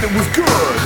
it was good.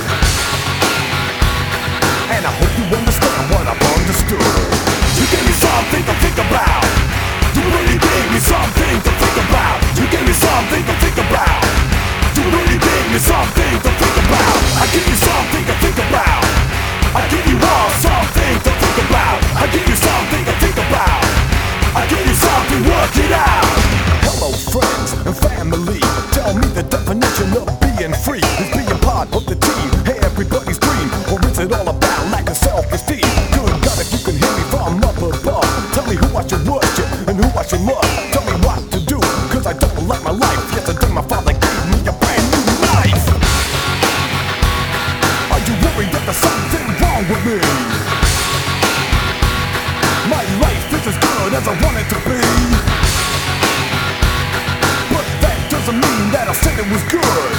And I hope you understand what I've understood. You gave me something to think about. You really gave me something to think about. You gave me something to think about. You really gave me something to think about. I give you something to think about. I give you all something to think about. I give you something to think about. I give you something, work it out. Hello friends and family, tell me the definition of being free. Is being part of the team, hey everybody's dream. Or is it all about lack of self-esteem? Good God, if you can hear me from up above, tell me who I should worship and who I should love. Tell me what to do, cause I don't like my life. Yesterday my father gave me a brand new life. Are you worried that there's something wrong with me? My life is as good as I want it to be. But that doesn't mean that I said it was good.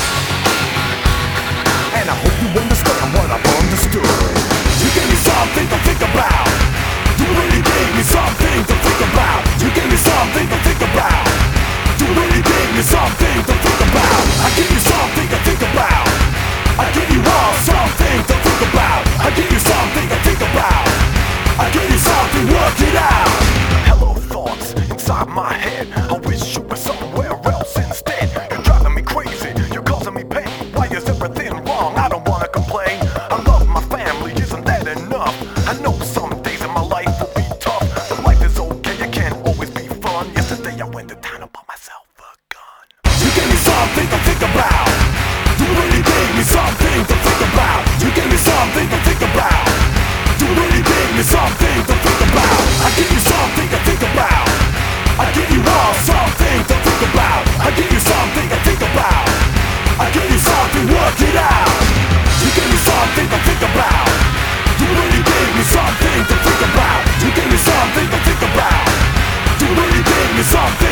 And I hope you understand what I've understood. You gave me something to think about. You really gave me something to think about. You gave me something to think about. You really gave me something to think about. I give you something to think about. I give you all something to think about. I give you something to think about. I give you something, work it out. Hello thoughts inside my head. I wish you were somewhere else instead. You're driving me crazy, you're causing me pain. Why is everything wrong? I don't wanna complain. I love my family, isn't that enough? I know some days in my life will be tough, but life is okay, it can't always be fun. Yesterday I went to town and bought myself a gun. You gave me something to think about. You really gave me something to think about. You gave me something to think about. You really gave me something to think about. I give you something to think about. I give you all something to think about. I give you something to think about. I give you something, work it out. You gave me something to think about. You really gave me something to think about. You gave me something to think about. You really gave me something.